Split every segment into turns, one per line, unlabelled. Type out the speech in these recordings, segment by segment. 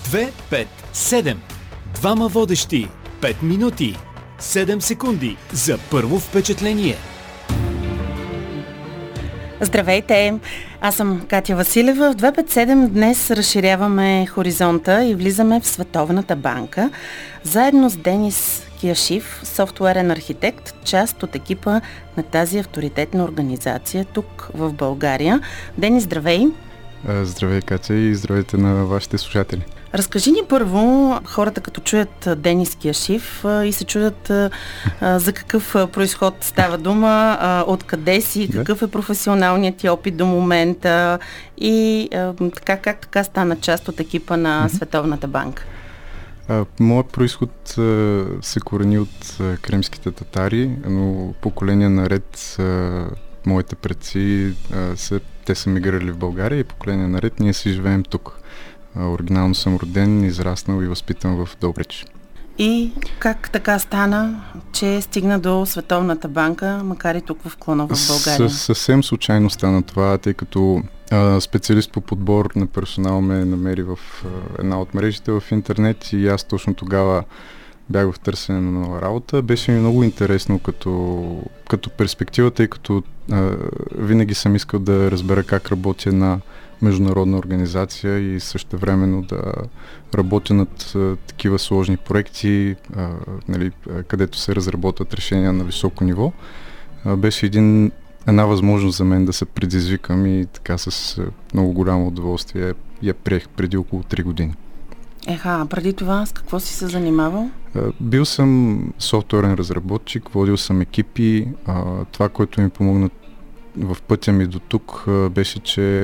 2, 5, 7. Двама водещи. 5 минути. 7 секунди за първо впечатление.
Здравейте! Аз съм Катя Василева. В 257 днес разширяваме хоризонта и влизаме в Световната банка. Заедно с Денис Кияшив, софтуерен архитект, част от екипа на тази авторитетна организация тук в България. Денис, здравей!
Здравей, Катя, и здравейте на вашите слушатели.
Разкажи ни първо, хората като чуят Денис Кияшив и се чудят за какъв произход става дума, откъде си, какъв е професионалният ти опит до момента и как така стана част от екипа на Световната банка.
Моят произход се корени от кримските татари, но поколения наред моите предци те са мигрирали в България и поколения наред ние си живеем тук. Оригинално съм роден, израснал и възпитан в Добрич.
И как така стана, че стигна до Световната банка, макар и тук в клона в България?
Съвсем случайно стана това, тъй като специалист по подбор на персонал ме намери в една от мрежите в интернет и аз точно тогава бях в търсене на нова работа. Беше ми много интересно като перспектива, тъй като винаги съм искал да разбера как работя на международна организация и същевременно да работя над такива сложни проекти, където се разработват решения на високо ниво. Беше една възможност за мен да се предизвикам и така с много голямо удоволствие я приех преди около 3 години.
Преди това с какво си се занимавал?
Бил съм софтуерен разработчик, водил съм екипи. Това, което ми помогна в пътя ми до тук, беше, че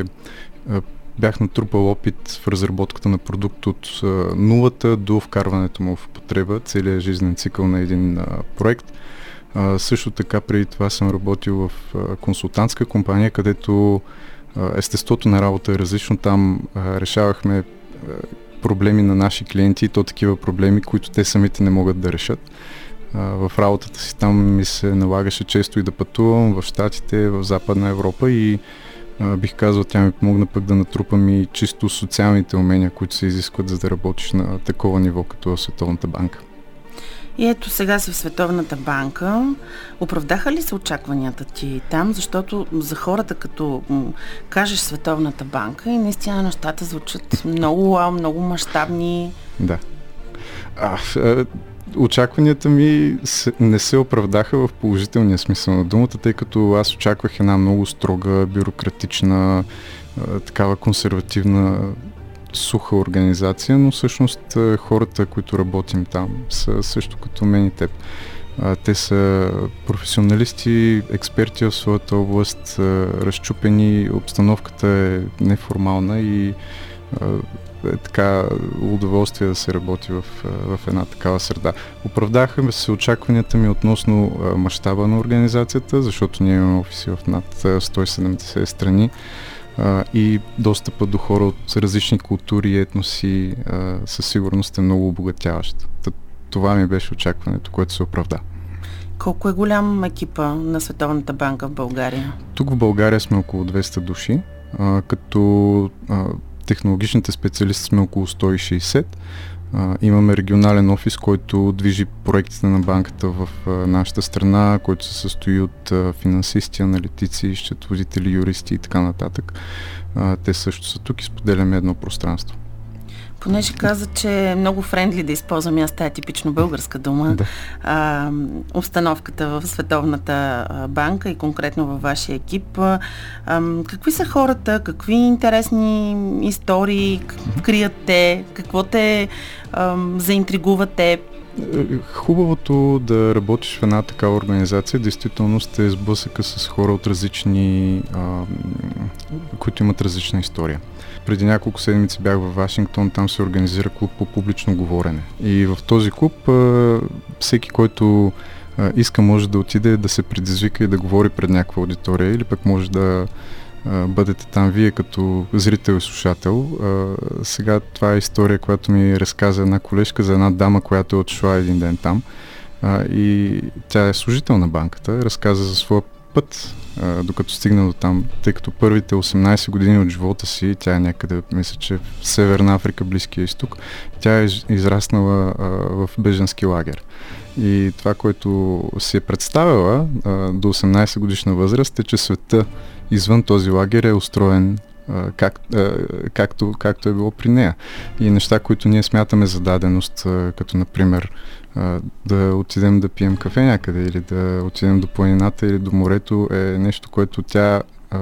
бях натрупал опит в разработката на продукт от нулата до вкарването му в употреба, целият жизнен цикъл на един проект. Също така преди това съм работил в консултантска компания, където естеството на работа е различно. Там решавахме проблеми на наши клиенти и то такива проблеми, които те самите не могат да решат. В работата си там ми се налагаше често и да пътувам в Щатите, в Западна Европа и бих казал, тя ми помогна пък да натрупам и чисто социалните умения, които се изискват, за да работиш на такова ниво, като в Световната банка.
И ето сега си в Световната банка. Оправдаха ли се очакванията ти там? Защото за хората, като кажеш Световната банка, и наистина нещата звучат много мащабни.
Да. Очакванията ми не се оправдаха в положителния смисъл на думата, тъй като аз очаквах една много строга, бюрократична, такава консервативна, суха организация, но всъщност хората, които работим там, са също като мен и теб. Те са професионалисти, експерти в своята област, разчупени, обстановката е неформална и така удоволствие да се работи в една такава среда. Оправдаха се очакванията ми относно мащаба на организацията, защото ние имаме офиси в над 170 страни и достъпа до хора от различни култури и етноси със сигурност е много обогатяващ. Това ми беше очакването, което се оправда.
Колко е голям екипа на Световната банка в България?
Тук в България сме около 200 души, като технологичните специалисти сме около 160. Имаме регионален офис, който движи проектите на банката в нашата страна, който се състои от финансисти, аналитици, счетоводители, юристи и така нататък. Те също са тук и споделяме едно пространство.
Понеже каза, че е много френдли да използвам аз тая типично българска дума, да. Обстановката в Световната банка и конкретно във вашия екип. Какви са хората, какви интересни истории крият те, какво те заинтригува те?
Хубавото да работиш в една такава организация, действително сте сблъсъка с хора от различни, които имат различна история. Преди няколко седмици бях във Вашингтон, там се организира клуб по публично говорене. И в този клуб всеки, който иска, може да отиде, да се предизвика и да говори пред някаква аудитория, или пък може да бъдете там вие като зрител и слушател. Сега това е история, която ми разказа една колежка за една дама, която е отшла един ден там. И тя е служител на банката, разказа за своя път, докато стигна до там, тъй като първите 18 години от живота си, тя е някъде, мисля, че в Северна Африка, Близкия изток, тя е израснала в бежански лагер. И това, което си е представила до 18 годишна възраст, е, че света извън този лагер е устроен както е било при нея. И неща, които ние смятаме за даденост, като например да отидем да пием кафе някъде или да отидем до планината или до морето, е нещо, което тя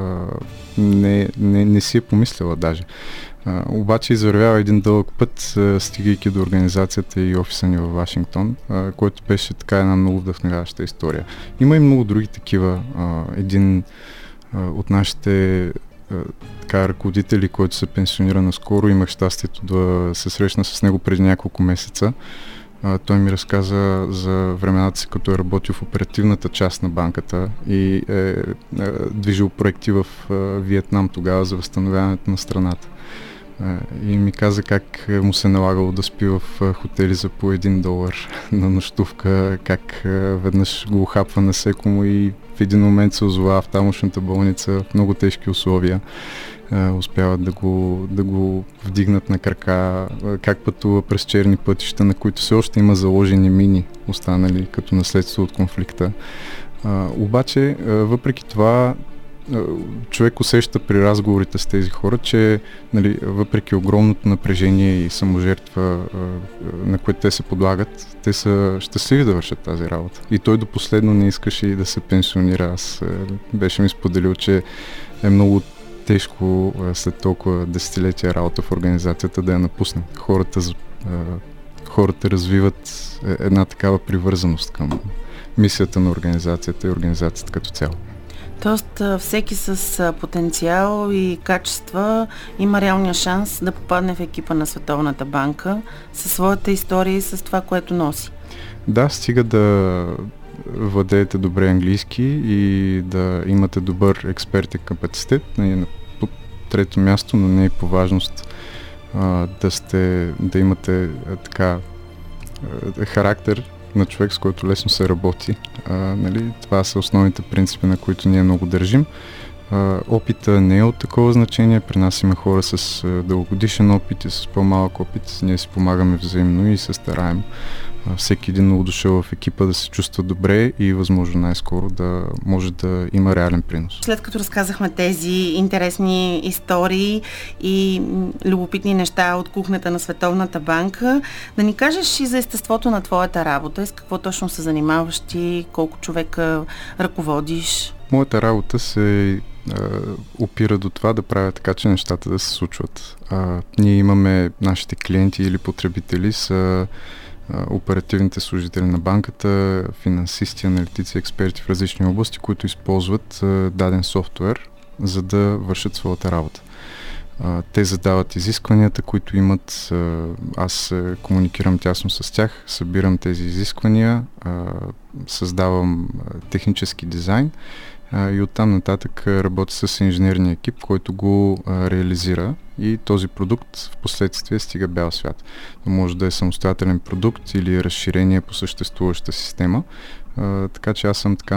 не си е помислила даже. Обаче извървява един дълъг път, стигайки до организацията и офиса ни във Вашингтон, който беше така една много вдъхновяваща история. Има и много други такива. Един от нашите ръководители, който се пенсионира наскоро, имах щастието да се срещна с него преди няколко месеца. Той ми разказа за времената си, като е работил в оперативната част на банката и е движил проекти в Виетнам тогава за възстановяването на страната. И ми каза как му се налагало да спи в хотели за по $1 на нощувка, как веднъж го ухапва насекомо и в един момент се озова в тамошната болница в много тежки условия. Успяват да го вдигнат на крака, как пътува през черни пътища, на които все още има заложени мини, останали като наследство от конфликта. Обаче, въпреки това, човек усеща при разговорите с тези хора, че въпреки огромното напрежение и саможертва, на което те се подлагат, те са щастливи да вършат тази работа. И той до последно не искаше и да се пенсионира. Аз беше ми споделил, че е много тежко след толкова десетилетия работа в организацията да я напусне. Хората развиват една такава привързаност към мисията на организацията и организацията като цяло.
Тоест всеки с потенциал и качества има реалния шанс да попадне в екипа на Световната банка със своята история и с това, което носи. Да,
стига да владеете добре английски и да имате добър експертен капацитет. На трето място, но не и по важност, да имате характер на човек, с който лесно се работи. Това са основните принципи, на които ние много държим. Опита не е от такова значение. При нас има хора с дългогодишен опит и с по-малък опит. Ние си помагаме взаимно и се стараем всеки един новодушъл в екипа да се чувства добре и възможно най-скоро да може да има реален принос.
След като разказахме тези интересни истории и любопитни неща от кухнята на Световната банка, да ни кажеш и за естеството на твоята работа, с какво точно се занимаваш ти, колко човека ръководиш?
Моята работа се опира до това да правя така, че нещата да се случват. Ние имаме нашите клиенти или потребители са оперативните служители на банката, финансисти, аналитици, експерти в различни области, които използват даден софтуер, за да вършат своята работа. Те задават изискванията, които имат. Аз комуникирам тясно с тях, събирам тези изисквания, създавам технически дизайн и оттам нататък работя с инженерния екип, който го реализира и този продукт в последствие стига бял свят. Може да е самостоятелен продукт или разширение по съществуваща система. Така че аз съм така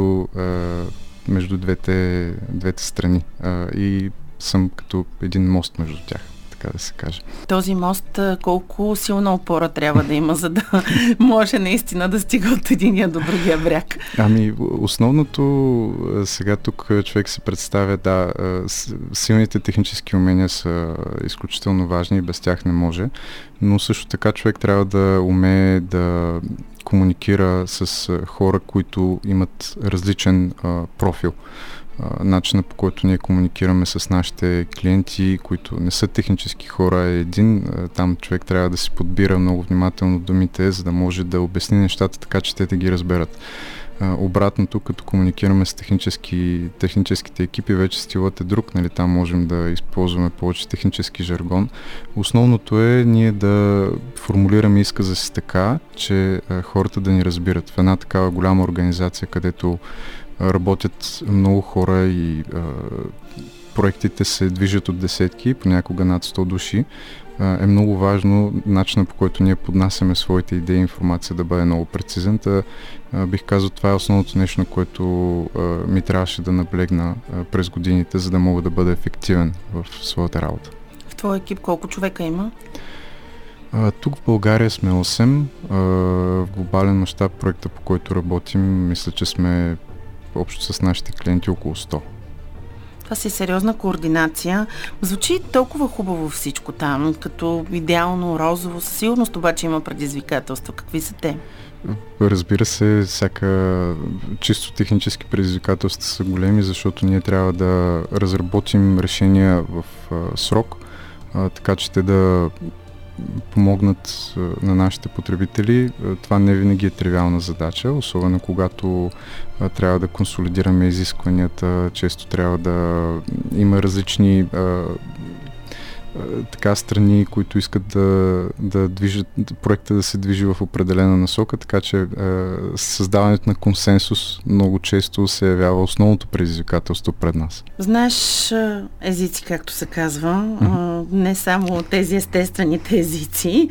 между двете страни и съм като един мост между тях, така да се каже.
Този мост колко силна опора трябва да има, за да може наистина да стига от единия до другия бряг?
Основното сега тук човек се представя, силните технически умения са изключително важни и без тях не може, но също така човек трябва да умее да комуникира с хора, които имат различен профил. Начина, по който ние комуникираме с нашите клиенти, които не са технически хора, е един. Там човек трябва да си подбира много внимателно думите, за да може да обясни нещата така, че те да ги разберат. Обратното, като комуникираме с техническите екипи, вече стилът е друг, там можем да използваме повече технически жаргон. Основното е ние да формулираме изказа си така, че хората да ни разбират. В една такава голяма организация, където работят много хора и проектите се движат от десетки, понякога над 100 души. е много важно начинът, по който ние поднасяме своите идеи и информация да бъде много прецизен. Бих казал, това е основното нещо, на което ми трябваше да наблегна през годините, за да мога да бъда ефективен в своята работа.
В твой екип колко човека има?
Тук в България сме 8. В глобален мащаб проекта, по който работим, мисля, че сме общо с нашите клиенти около 100.
Това си сериозна координация. Звучи толкова хубаво всичко там, като идеално, розово. Със сигурност обаче има предизвикателства. Какви са те?
Разбира се, всяка чисто технически предизвикателства са големи, защото ние трябва да разработим решения в срок, така че те да помогнат на нашите потребители. Това не винаги е тривиална задача, особено когато трябва да консолидираме изискванията, често трябва да има различни страни, които искат да движат проекта да се движи в определена насока, така че създаването на консенсус много често се явява основното предизвикателство пред нас.
Знаеш езици, както се казва, не само тези естествените езици,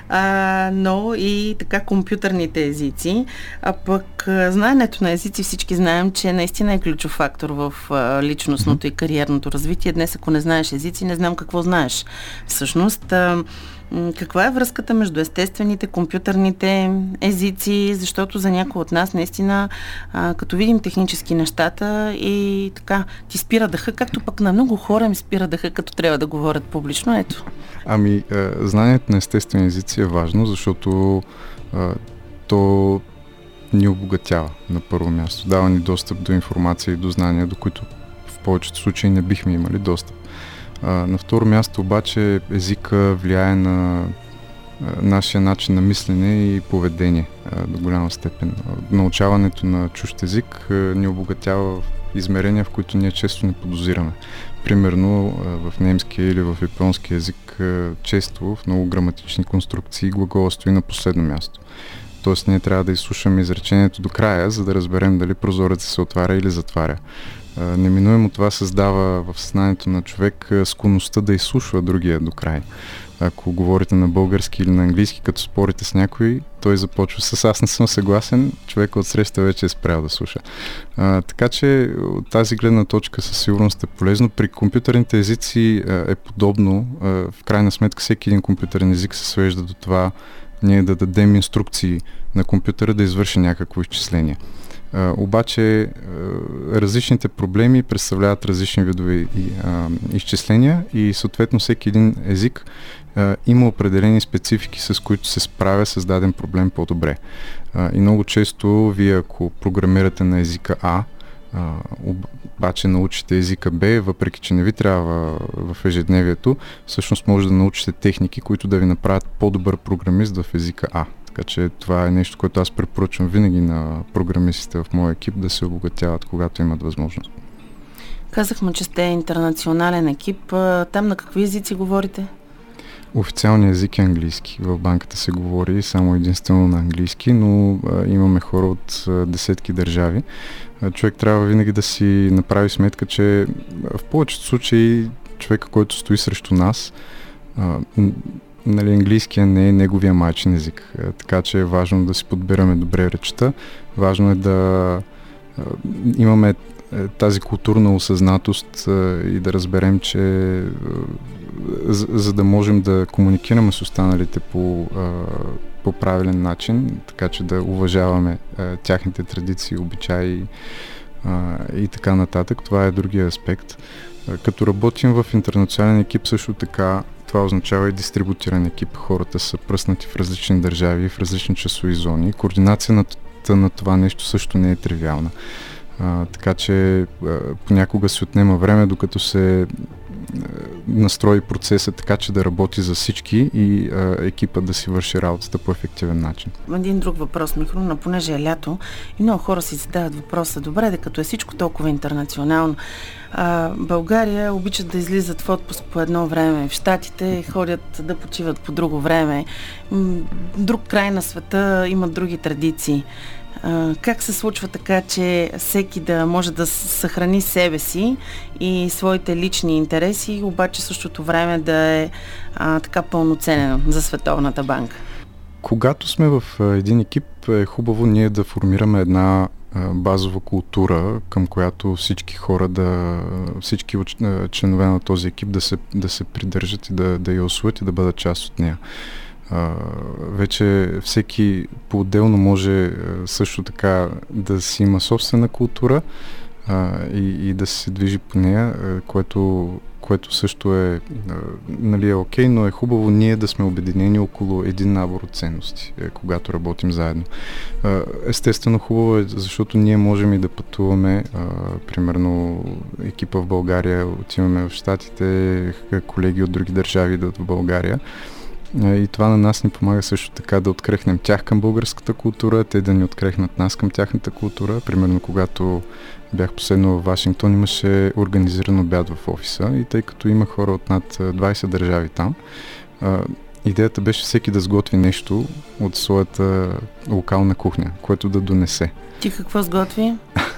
но и така компютърните езици, а пък знаенето на езици всички знаем, че наистина е ключов фактор в личностното и кариерното развитие. Днес, ако не знаеш езици, не знам какво знаеш. Всъщност, каква е връзката между естествените, компютърните езици, защото за някои от нас наистина, като видим технически нещата и така, ти спира дъха, както пък на много хора им спира дъха, като трябва да говорят публично. Ето.
Знанието на естествени езици е важно, защото то ни обогатява на първо място. Дава ни достъп до информация и до знания, до които в повечето случаи не бихме имали достъп. На второ място обаче езика влияе на нашия начин на мислене и поведение до голяма степен. Научаването на чужд език ни обогатява в измерения, в които ние често не подозираме. Примерно в немски или в японски език често в много граматични конструкции глагола стои на последно място. Тоест ние трябва да изслушаме изречението до края, за да разберем дали прозорецът се отваря или затваря. Неминуемо това създава в съзнанието на човек склонността да изслушва другия до край. Ако говорите на български или на английски, като спорите с някой, той започва с "аз не съм съгласен", човек от среща вече е спрял да слуша. Така че от тази гледна точка със сигурност е полезно. При компютърните езици е подобно. В крайна сметка всеки един компютърен език се свежда до това ние да дадем инструкции на компютъра да извърши някакво изчисление. Обаче различните проблеми представляват различни видове изчисления и съответно всеки един език има определени специфики, с които се справя с даден проблем по-добре. И много често вие, ако програмирате на езика А, обаче научите езика Б, въпреки че не ви трябва в ежедневието, всъщност може да научите техники, които да ви направят по-добър програмист в езика А. Така че това е нещо, което аз препоръчвам винаги на програмистите в моя екип да се обогатяват, когато имат възможност.
Казахме, че сте интернационален екип. Там на какви езици говорите?
Официалният език е английски. В банката се говори само единствено на английски, но имаме хора от десетки държави. Човек трябва винаги да си направи сметка, че в повечето случаи човека, който стои срещу нас, английския не е неговия майчин език, така че е важно да си подбираме добре речта. Важно е да имаме тази културна осъзнатост и да разберем, че за да можем да комуникираме с останалите по правилен начин, така че да уважаваме тяхните традиции, обичаи и така нататък. Това е другия аспект. Като работим в интернационален екип, също така това означава и дистрибутиран екип. Хората са пръснати в различни държави, в различни часови зони. Координацията на това нещо също не е тривиална. Така че понякога се отнема време, докато се настрои процеса така, че да работи за всички и екипът да си върши работата по ефективен начин.
Един друг въпрос, Михро, понеже е лято и много хора си задават въпроса: добре, като е всичко толкова интернационално, България обичат да излизат в отпуск по едно време, в Щатите ходят да почиват по друго време, друг край на света имат други традиции. Как се случва така, че всеки да може да съхрани себе си и своите лични интереси, обаче същото време да е така пълноценен за Световната банка?
Когато сме в един екип, е хубаво ние да формираме една базова култура, към която всички хора, всички членове на този екип да се придържат и да я усвоят и да бъдат част от нея. Вече всеки по-отделно може също така да си има собствена култура и да се движи по нея, което също е, нали, окей, но е хубаво ние да сме обединени около един набор от ценности, когато работим заедно. Естествено хубаво е, защото ние можем и да пътуваме, примерно екипа в България, отиваме в Щатите, колеги от други държави идват в България. И това на нас ни помага също така да открехнем тях към българската култура, те да ни открехнат нас към тяхната култура. Примерно когато бях последно в Вашингтон, имаше организиран обяд в офиса и тъй като има хора от над 20 държави там, идеята беше всеки да сготви нещо от своята локална кухня, което да донесе.
Ти какво сготви?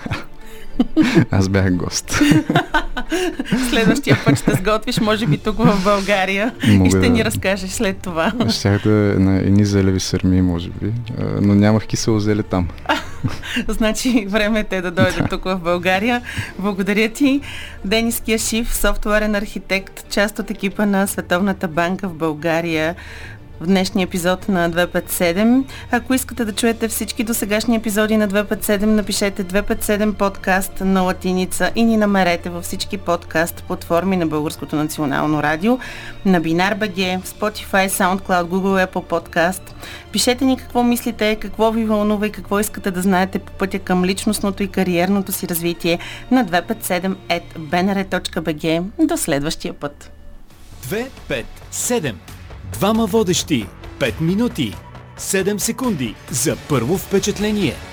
Аз бях гост.
Следващия път ще сготвиш, може би тук в България, и ще ни разкажеш след това.
Щях да е на едни зелеви сърми, може би, но нямах кисело зеле там.
Значи време е те да дойдат тук в България. Благодаря ти. Денис Кяшив, софтуерен архитект, част от екипа на Световната банка в България, в днешния епизод на 257. Ако искате да чуете всички досегашни епизоди на 257, напишете 257 подкаст на латиница и ни намерете във всички подкаст платформи на Българското национално радио, на Binar.bg, Spotify, SoundCloud, Google, Apple Podcast. Пишете ни какво мислите, какво ви вълнува и какво искате да знаете по пътя към личностното и кариерното си развитие на 257@bnr.bg. До следващия път.
257. Двама водещи, 5 минути, 7 секунди за първо впечатление.